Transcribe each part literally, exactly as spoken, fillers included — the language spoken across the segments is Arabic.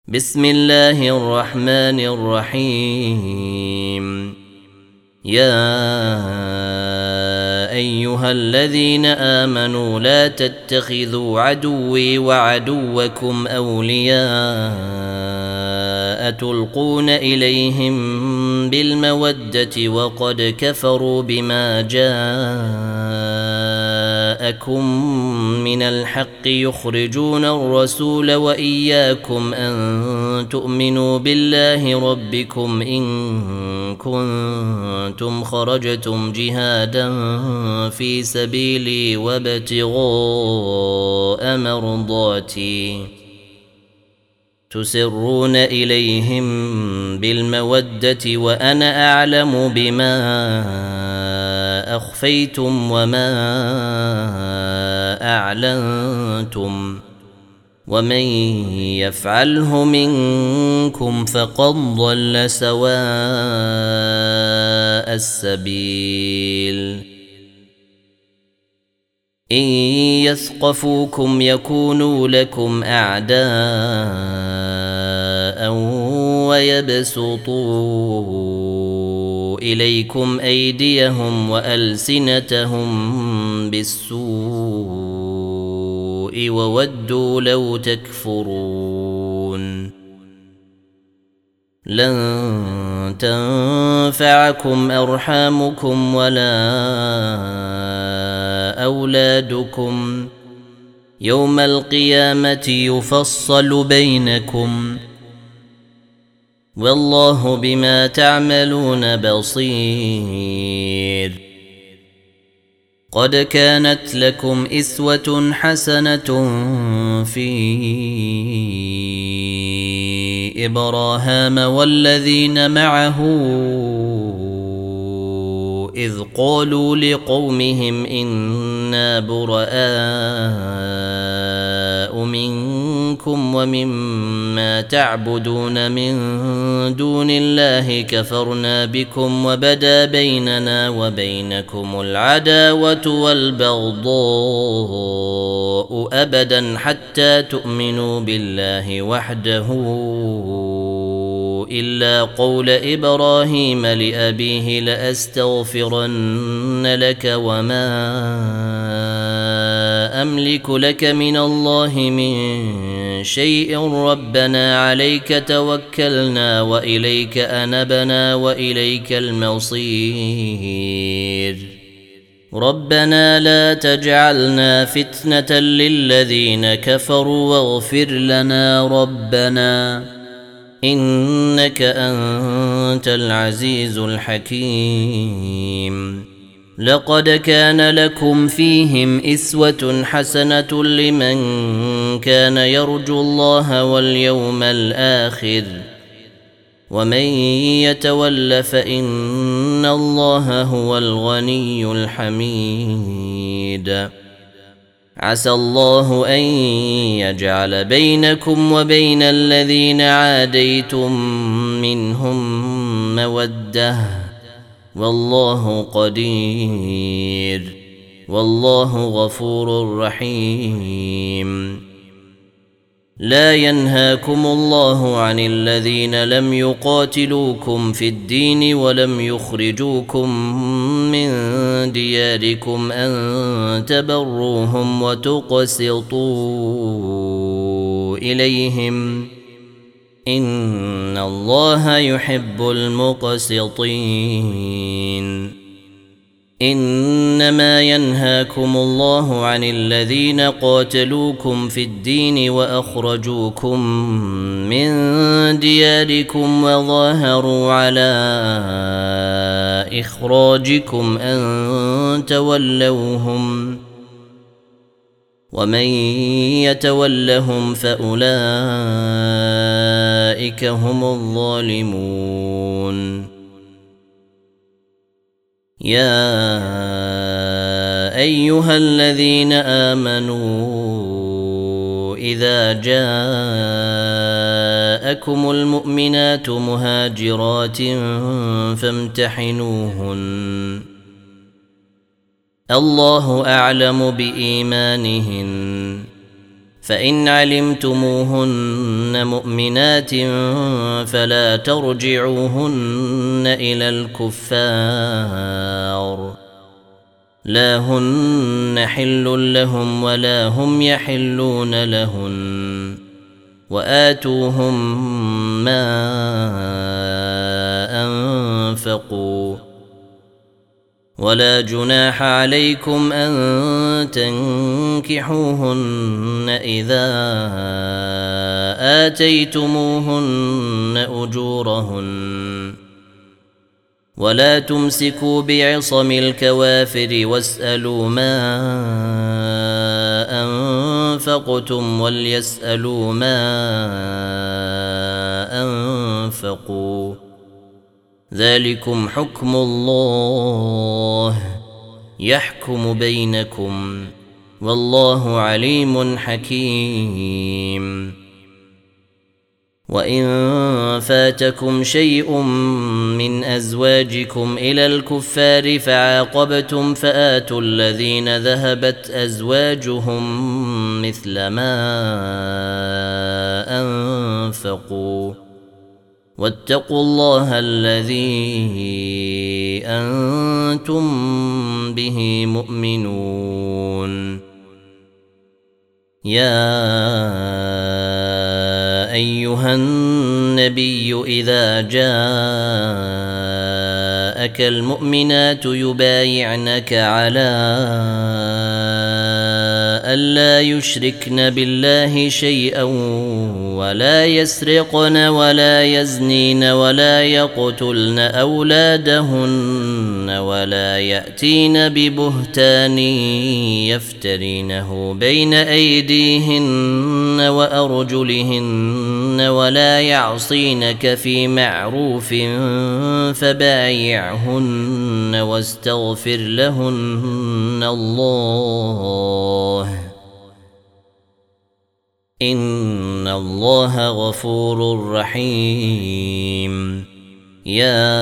بسم الله الرحمن الرحيم. يا أيها الذين آمنوا لا تتخذوا عدوي وعدوكم أولياء تلقون إليهم بالمودة وقد كفروا بما جاءكم من الحق يخرجون الرسول وإياكم أن تؤمنوا بالله ربكم إن كنتم خرجتم جهادا في سبيلي وابتغاء مرضاتي تسرون إليهم بالمودة وأنا أعلم بما أخفيتم وما أعلنتم ومن يفعله منكم فقد ضل سواء السبيل. إن يثقفوكم يكونوا لكم أعداء ويبسطوا إليكم أيديهم وألسنتهم بالسوء وودوا لو تكفرون. لن تنفعكم أرحامكم ولا أولادكم يوم القيامة يفصل بينكم والله بما تعملون بصير. قد كانت لكم إسوة حسنة في إبراهام والذين معه إذ قالوا لقومهم إنا براء منكم ومما تعبدون من دون الله كفرنا بكم وبدا بيننا وبينكم العداوة والبغضاء أبدا حتى تؤمنوا بالله وحده إلا قول إبراهيم لأبيه لأستغفرن لك وما أملك لك من الله من شيء ربنا عليك توكلنا وإليك أنبنا وإليك المصير. ربنا لا تجعلنا فتنة للذين كفروا واغفر لنا ربنا إنك أنت العزيز الحكيم. لقد كان لكم فيهم إسوة حسنة لمن كان يرجو الله واليوم الآخر ومن يتول فإن الله هو الغني الحميد. عسى الله أن يجعل بينكم وبين الذين عاديتم منهم مودة والله قدير والله غفور رحيم. لا ينهاكم الله عن الذين لم يقاتلوكم في الدين ولم يخرجوكم من دياركم أن تبروهم وتقسطوا إليهم إن الله يحب المقسطين. إنما ينهاكم الله عن الذين قاتلوكم في الدين وأخرجوكم من دياركم وظاهروا على إخراجكم أن تولوهم ومن يتولهم فأولئك هم الظالمون. يا أيها الذين آمنوا إذا جاءكم المؤمنات مهاجرات فامتحنوهن الله أعلم بإيمانهن فإن علمتموهن مؤمنات فلا ترجعوهن إلى الكفار لا هن حل لهم ولا هم يحلون لهن وآتوهم ما أنفقوا ولا جناح عليكم أن تنكحوهن إذا آتيتموهن أجورهن ولا تمسكوا بعصم الكوافر واسألوا ما أنفقتم وليسألوا ما أنفقوا ذلكم حكم الله يحكم بينكم والله عليم حكيم. وإن فاتكم شيء من أزواجكم إلى الكفار فعاقبتم فآتوا الذين ذهبت أزواجهم مثل ما أنفقوا واتقوا الله الذي أنتم به مؤمنون. يا أيها النبي إذا جاءك المؤمنات يبايعنك على ألا يشركن بالله شيئا ولا يسرقن ولا يزنين ولا يقتلن أولادهن ولا يأتين ببهتان يفترينه بين أيديهن وأرجلهن ولا يعصينك في معروف فبايعهن واستغفر لهن الله إن الله غفور رحيم. يا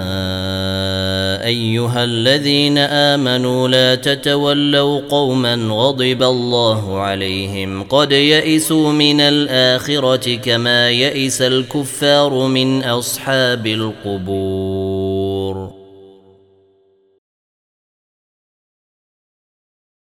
أيها الذين آمنوا لا تتولوا قوما غضب الله عليهم قد يئسوا من الآخرة كما يئس الكفار من أصحاب القبور.